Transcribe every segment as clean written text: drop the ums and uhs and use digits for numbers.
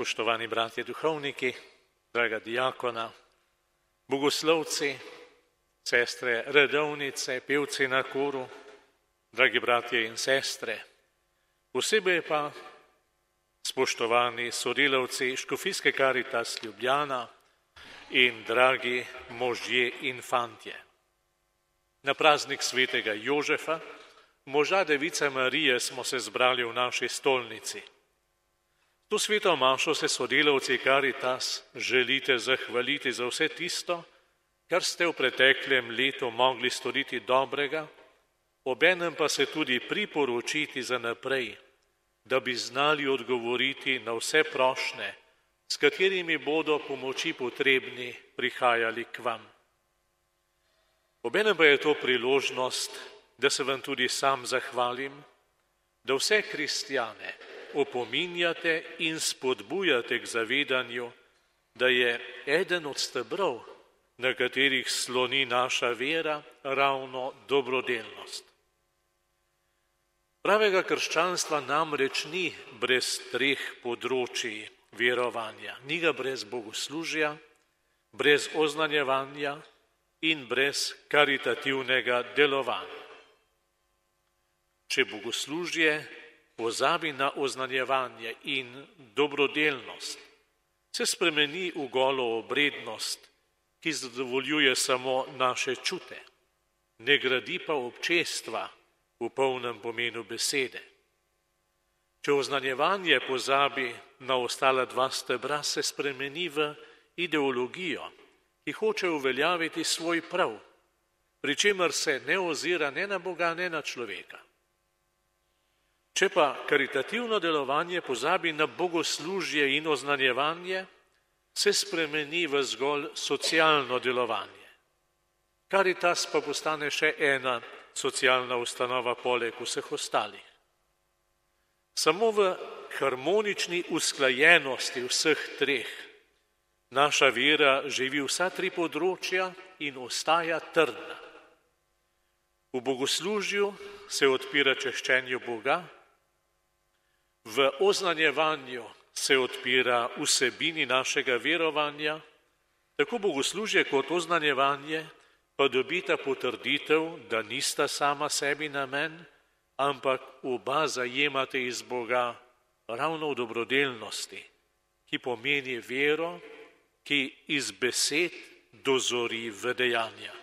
spoštovani bratje duhovniki, draga diakona, bogoslovci, sestre redovnice, pevci na koru, dragi bratje in sestre, posebej pa spoštovani sodelavci Škofijske Karitas Ljubljana in dragi možje in fantje. Na praznik svetega Jožefa, moža Device Marije, smo se zbrali v naši stolnici. To sveto mašo se sodelavci Karitas želite zahvaliti za vse tisto, kar ste v preteklem letu mogli storiti dobrega, obenem pa se tudi priporočiti za naprej, da bi znali odgovoriti na vse prošnje, s katerimi bodo pomoči potrebni prihajali k vam. Obenem pa je to priložnost, da se vam tudi sam zahvalim, da vse kristjane opominjate in spodbujate k zavedanju, da je eden od stebrov, na katerih sloni naša vera, ravno dobrodelnost. Pravega krščanstva namreč ni brez treh področij verovanja, ni ga brez bogoslužja, brez oznanjevanja in brez karitativnega delovanja. Če bogoslužje pozabi na oznanjevanje in dobrodelnost, se spremeni v golo obrednost, ki zadovoljuje samo naše čute, ne gradi pa občestva v polnem pomenu besede. Če oznanjevanje pozabi na ostala dva stebra, se spremeni v ideologijo, ki hoče uveljaviti svoj prav, pri čemer se ne ozira ne na Boga, ne na človeka. Če pa karitativno delovanje pozabi na bogoslužje in oznanjevanje, se spremeni v zgolj socialno delovanje. Karitas pa postane še ena socialna ustanova poleg vseh ostalih. Samo v harmonični usklajenosti vseh treh naša vera živi vsa tri področja in ostaja trdna. V bogoslužju se odpira češčenju Boga, v oznanjevanju se odpira vsebini našega verovanja, tako bogoslužje kot oznanjevanje pa dobita potrditev, da nista sama sebi namen, ampak oba zajemate iz Boga ravno v dobrodelnosti, ki pomeni vero, ki iz besed dozori v dejanja.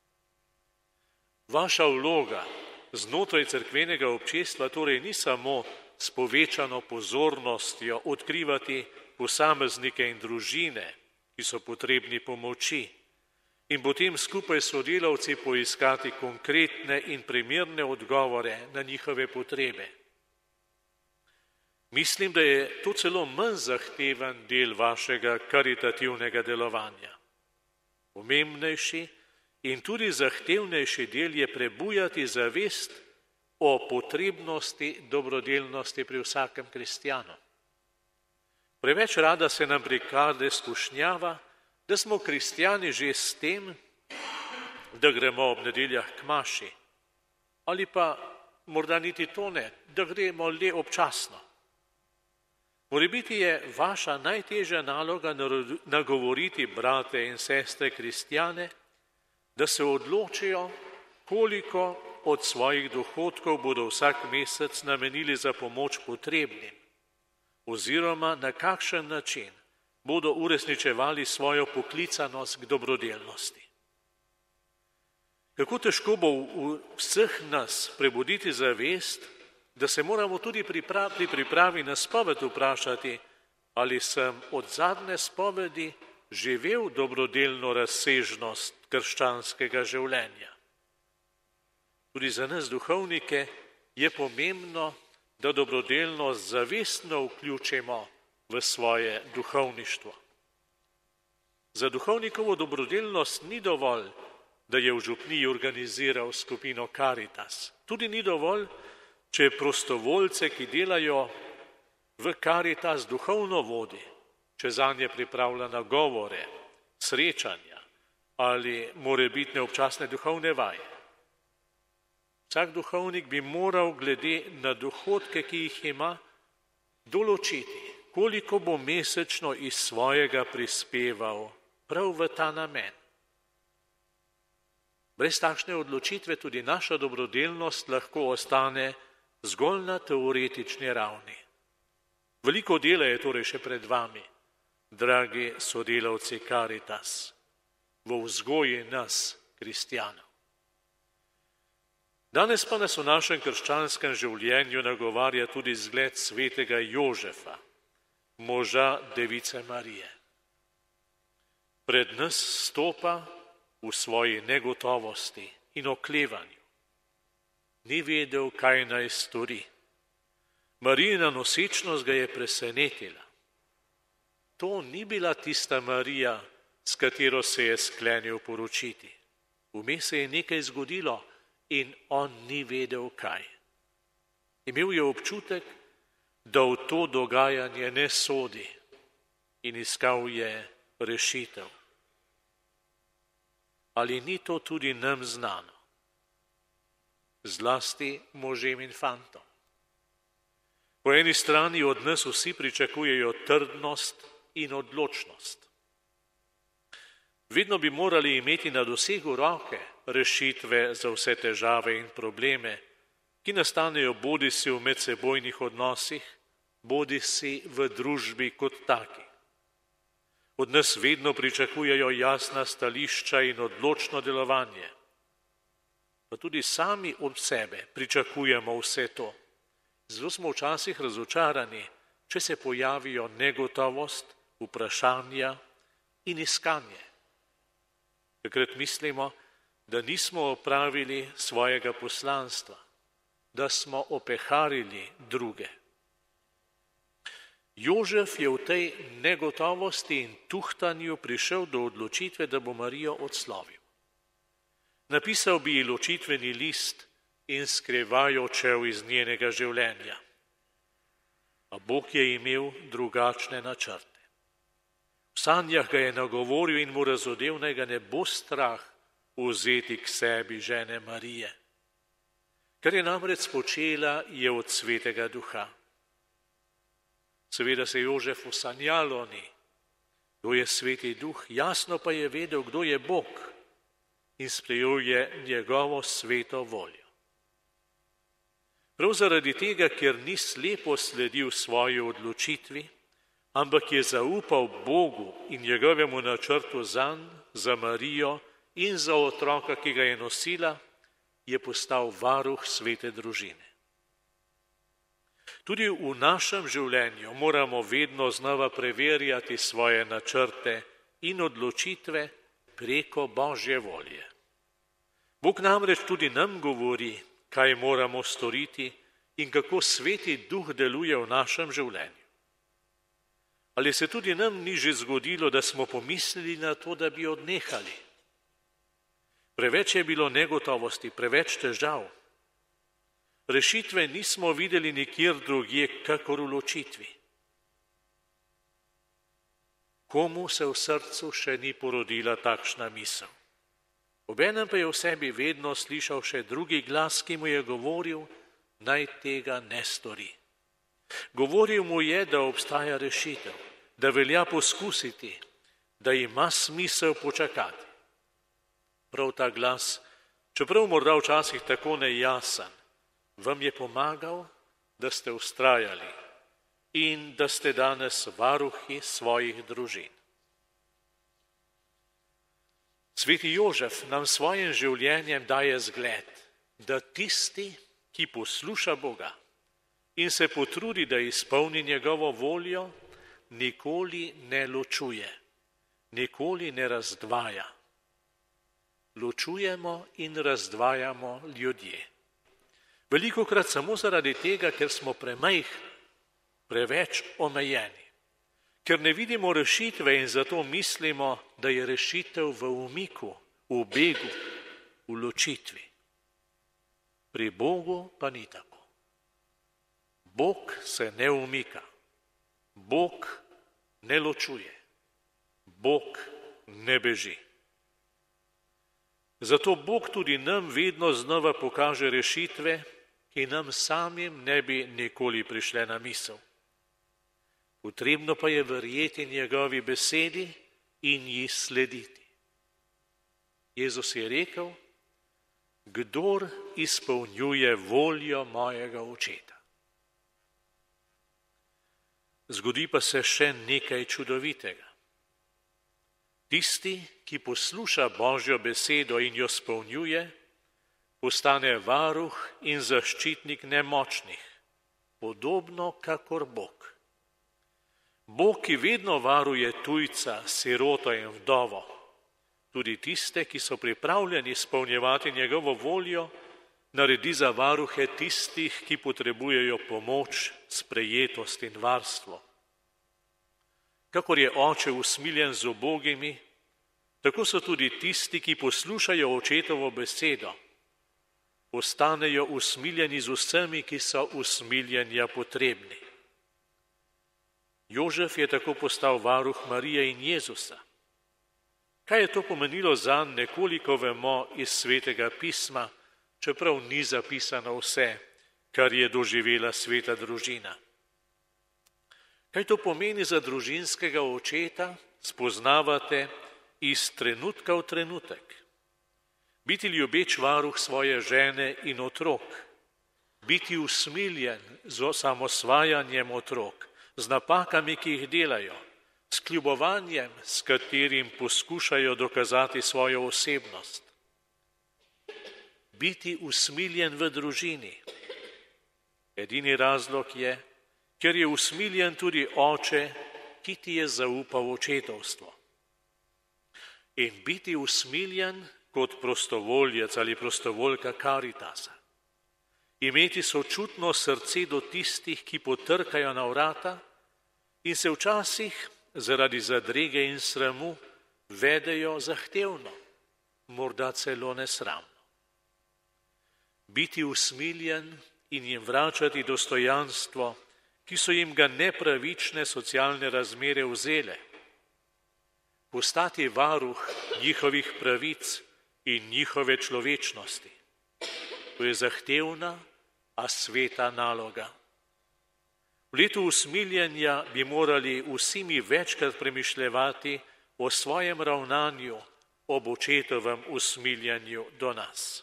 Vaša vloga znotraj cerkvenega občestva torej ni samo s povečano pozornostjo odkrivati posameznike in družine, ki so potrebni pomoči, in potem skupaj s sodelavci poiskati konkretne in primerne odgovore na njihove potrebe. Mislim, da je to celo manj zahteven del vašega karitativnega delovanja. Pomembnejši in tudi zahtevnejši del je prebujati zavest o potrebnosti dobrodelnosti pri vsakem kristjanu. Preveč rada se nam prikade skušnjava, da smo kristjani že s tem, da gremo ob nedeljah k maši, ali pa morda niti to ne, da gremo le občasno. Morebiti je vaša najtežja naloga nagovoriti brate in sestre kristjane, da se odločijo, koliko od svojih dohodkov bodo vsak mesec namenili za pomoč potrebnim, oziroma na kakšen način bodo uresničevali svojo poklicanost k dobrodelnosti. Kako težko bo v vseh nas prebuditi zavest, da se moramo tudi pri pripravi na spoved vprašati, ali sem od zadnje spovedi živel dobrodelno razsežnost krščanskega življenja. Tudi za nas duhovnike je pomembno, da dobrodelnost zavestno vključimo v svoje duhovništvo. Za duhovnikovo dobrodelnost ni dovolj, da je v župniji organiziral skupino Karitas. Tudi ni dovolj, če prostovoljce, ki delajo v Karitas, duhovno vodi, če zanje pripravlja nagovore, srečanja ali morebitne občasne duhovne vaje. Vsak duhovnik bi moral glede na dohodke, ki jih ima, določiti, koliko bo mesečno iz svojega prispeval prav v ta namen. Brez takšne odločitve tudi naša dobrodelnost lahko ostane zgolj na teoretični ravni. Veliko dela je torej še pred vami, dragi sodelavci Caritas, v vzgoji nas, kristjanov. Danes pa nas v našem krščanskem življenju nagovarja tudi zgled svetega Jožefa, moža Device Marije. Pred nas stopa v svoji negotovosti in oklevanju. Ni vedel, kaj naj stori. Marijina nosečnost ga je presenetila. To ni bila tista Marija, s katero se je sklenil poročiti. Vmes se je nekaj zgodilo in on ni vedel, kaj. Imel je občutek, da v to dogajanje ne sodi in iskal je rešitev. Ali ni to tudi nam znano? Zlasti možem in fantom. Po eni strani od nas vsi pričakujejo trdnost in odločnost. Vedno bi morali imeti na dosegu roke rešitve za vse težave in probleme, ki nastanejo bodisi v medsebojnih odnosih, bodisi v družbi kot taki. Od nas vedno pričakujejo jasna stališča in odločno delovanje. Pa tudi sami od sebe pričakujemo vse to. Zelo smo včasih razočarani, če se pojavijo negotovost, vprašanja in iskanje. Takrat mislimo, da nismo opravili svojega poslanstva, da smo opeharili druge. Jožef je v tej negotovosti in tuhtanju prišel do odločitve, da bo Marijo odslovil. Napisal bi ji ločitveni list in skrivaj odšel iz njenega življenja. A Bog je imel drugačne načrte. V sanjah ga je nagovoril in mu razodel, naj ga ne bo strah vzeti k sebi žene Marije. Kar je namreč počela, je od Svetega Duha. Seveda se Jožefu sanjalo ni, kdo je Sveti Duh, jasno pa je vedel, kdo je Bog in sprejel je njegovo sveto voljo. Prav zaradi tega, ker ni slepo sledil svoji odločitvi, ampak je zaupal Bogu in njegovemu načrtu zanj, za Marijo in za otroka, ki ga je nosila, je postal varuh svete družine. Tudi v našem življenju moramo vedno znova preverjati svoje načrte in odločitve preko Božje volje. Bog namreč tudi nam govori, kaj moramo storiti in kako Sveti Duh deluje v našem življenju. Ali se tudi nam ni že zgodilo, da smo pomislili na to, da bi odnehali? Preveč je bilo negotovosti, preveč težav. Rešitve nismo videli nikjer drugje, kakor v ločitvi. Komu se v srcu še ni porodila takšna misel? Obenem pa je v sebi vedno slišal še drugi glas, ki mu je govoril, naj tega ne stori. Govoril mu je, da obstaja rešitev, da velja poskusiti, da ima smisel počakati. Prav ta glas, čeprav morda včasih tako nejasen, vam je pomagal, da ste vztrajali in da ste danes varuhi svojih družin. Sveti Jožef nam svojim življenjem daje zgled, da tisti, ki posluša Boga in se potrudi, da izpolni njegovo voljo, nikoli ne ločuje, nikoli ne razdvaja. Ločujemo in razdvajamo ljudje. Velikokrat samo zaradi tega, ker smo premajhni, preveč omejeni, ker ne vidimo rešitve in zato mislimo, da je rešitev v umiku, v begu, v ločitvi. Pri Bogu pa ni tako. Bog se ne umika, Bog ne ločuje, Bog ne beži. Zato Bog tudi nam vedno znova pokaže rešitve, ki nam samim ne bi nikoli prišle na misel. Potrebno pa je verjeti njegovi besedi in ji slediti. Jezus je rekel, kdor izpolnjuje voljo mojega očeta. Zgodi pa se še nekaj čudovitega. Tisti, ki posluša Božjo besedo in jo spolnjuje, postane varuh in zaščitnik nemočnih, podobno kakor Bog. Bog, ki vedno varuje tujca, siroto in vdovo, tudi tiste, ki so pripravljeni izpolnjevati njegovo voljo, naredi za varuhe tistih, ki potrebujejo pomoč, sprejetost in varstvo. Kakor je oče usmiljen z ubogimi, tako so tudi tisti, ki poslušajo očetovo besedo, postanejo usmiljeni z vsemi, ki so usmiljenja potrebni. Jožef je tako postal varuh Marije in Jezusa. Kaj je to pomenilo zanj, nekoliko vemo iz Svetega pisma, čeprav ni zapisano vse, kar je doživela sveta družina. Kaj to pomeni za družinskega očeta, spoznavate iz trenutka v trenutek. Biti ljubeč varuh svoje žene in otrok, biti usmiljen z osamosvajanjem otrok, z napakami, ki jih delajo, s kljubovanjem, s katerim poskušajo dokazati svojo osebnost. Biti usmiljen v družini. Edini razlog je, ker je usmiljen tudi oče, ki ti je zaupal očetovstvo. In biti usmiljen kot prostovoljec ali prostovoljka Karitasa. Imeti sočutno srce do tistih, ki potrkajo na vrata in se včasih zaradi zadrege in sramu vedejo zahtevno, morda celo nesramno. Biti usmiljen in jim vračati dostojanstvo, ki so jim ga nepravične socialne razmere vzele. Postati varuh njihovih pravic in njihove človečnosti. To je zahtevna, a sveta naloga. V letu usmiljenja bi morali vsi mi večkrat premišljevati o svojem ravnanju ob očetovem usmiljenju do nas.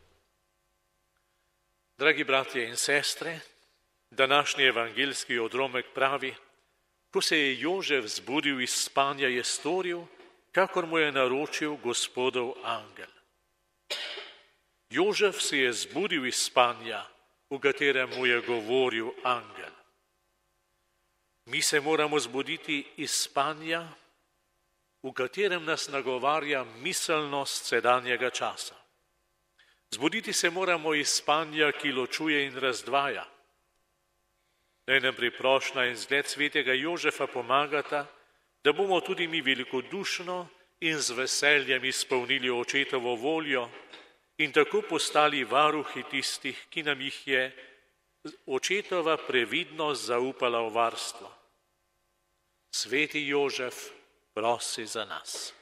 Dragi bratje in sestre, današnji evangeljski odlomek pravi, ko se je Jožef zbudil iz spanja, je storil, kakor mu je naročil Gospodov angel. Jožef se je zbudil iz spanja, v katerem mu je govoril angel. Mi se moramo zbuditi iz spanja, v katerem nas nagovarja miselnost sedanjega časa. Zbuditi se moramo iz spanja, ki ločuje in razdvaja. Naj nam priprošnja in zgled svetega Jožefa pomagata, da bomo tudi mi velikodušno in z veseljem izpolnili očetovo voljo in tako postali varuhi tistih, ki nam jih je očetova previdnost zaupala v varstvo. Sveti Jožef prosi za nas.